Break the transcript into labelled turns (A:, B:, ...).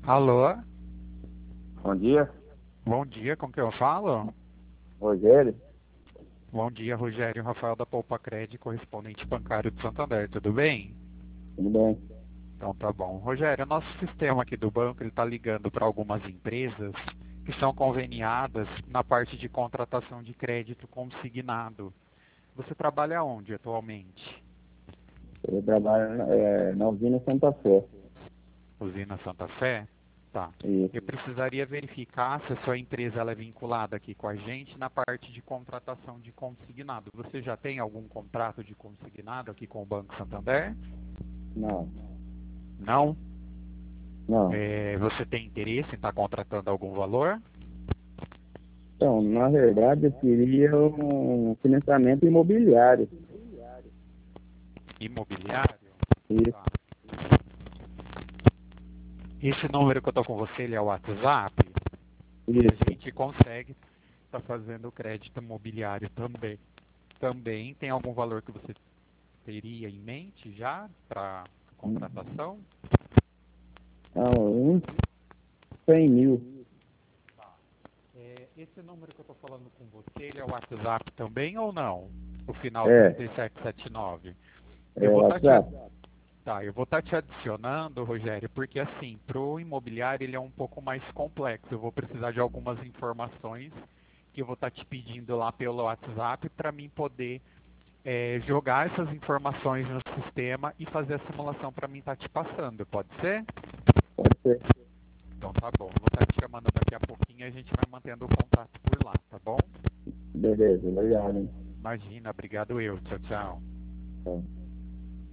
A: Alô,
B: Bom dia,
A: bom dia, com quem eu falo?
B: Rogério.
A: Bom dia, Rogério Rafael da Poupa Cred, correspondente bancário de Santander, tudo bem?
B: Tudo bem?
A: Então tá bom. Rogério, nosso sistema aqui do banco ele está ligando para algumas empresas que são conveniadas na parte de contratação de crédito consignado. Você trabalha onde atualmente?
B: Eu trabalho na usina Santa Fé.
A: Usina Santa Fé? Tá. Eu
B: Isso.
A: precisaria verificar se a sua empresa ela é vinculada aqui com a gente na parte de contratação de consignado. Você já tem algum contrato de consignado aqui com o Banco Santander?
B: Não,
A: Não?
B: não.
A: Você tem interesse em estar contratando algum valor?
B: Então, na verdade, eu queria um financiamento imobiliário.
A: Imobiliário?
B: Isso,
A: Tá. Esse número que eu estou com você, ele é o WhatsApp? Que a
B: isso.
A: gente consegue estar fazendo crédito imobiliário também. Também tem algum valor que você teria em mente já para contratação?
B: Então, uns 100 mil.
A: Esse número que eu estou falando com você, ele é o WhatsApp também ou não? O final
B: É,
A: 3779. Eu
B: é
A: vou estar te,
B: WhatsApp?
A: tá, eu vou estar te adicionando, Rogério, porque assim, pro imobiliário ele é um pouco mais complexo. Eu vou precisar de algumas informações que eu vou estar te pedindo lá pelo WhatsApp para mim poder jogar essas informações no sistema e fazer a simulação para mim estar te passando. Pode ser?
B: Pode ser.
A: Então tá bom. Eu vou estar te chamando daqui a pouquinho e a gente vai mantendo o contato por lá, tá bom?
B: Beleza, obrigado, hein?
A: Imagina, obrigado eu. Tchau, tchau.
B: Tá.